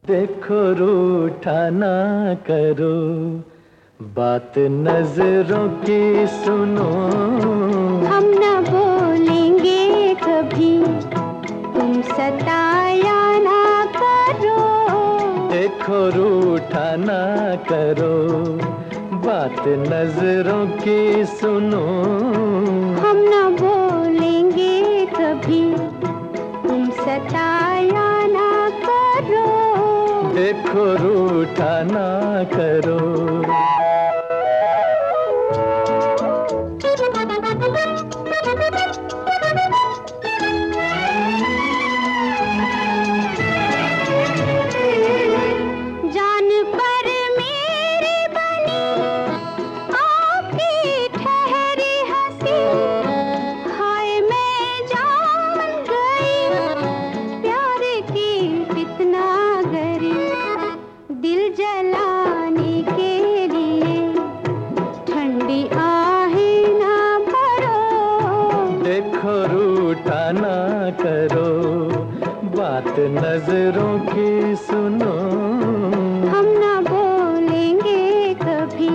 देखो रूठा ना करो, बात नजरों की सुनो। हम न बोलेंगे कभी, तुम सताया ना करो। देखो रूठा ना करो, बात नजरों की सुनो। हम न बोलेंगे कभी, तुम सताया ना करो। देखो रूठा ना करो। जान पर मेरी बनी आपकी ठहरी हंसी, हाय मैं जान गई प्यार की कितना गरी। दिल जलाने के लिए ठंडी आहें ना भरो। देखो रूठा ना करो, बात नजरों की सुनो। हम ना बोलेंगे कभी।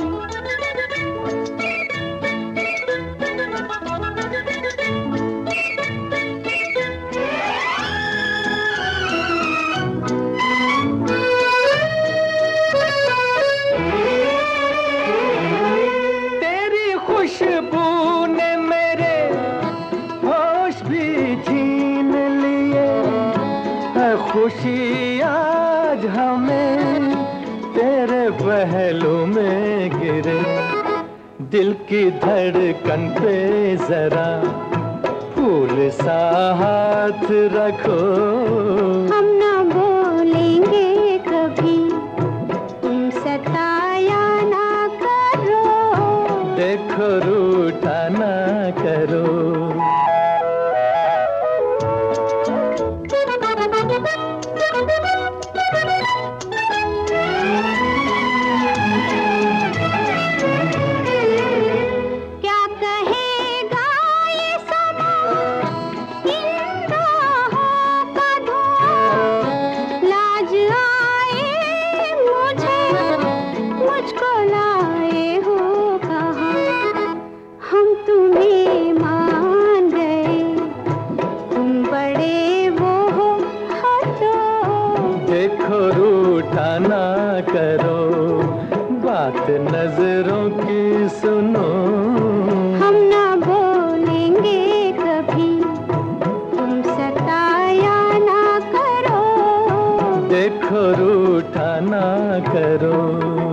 तेरी खुशबू ने मेरे होश भी छीन लिए है। खुशी आज हमें तेरे पहलू में गिरे। दिल की धड़कन पे जरा फूल सा हाथ रखो। हम ना बोलेंगे कभी, तुम सताया ना करो। देखो रूठा ना करो। क्या कहेगा ये समा, इन राहों का धुआं। लाज आए मुझे, मुझको लाए हो कहाँ। हम तुम्हें मान गए, तुम बड़े वो हो हटो। देखो रूठा ना करो, बात नजरों की सुनो। हम ना बोलेंगे कभी, तुम सताया ना करो। देखो रूठा ना करो।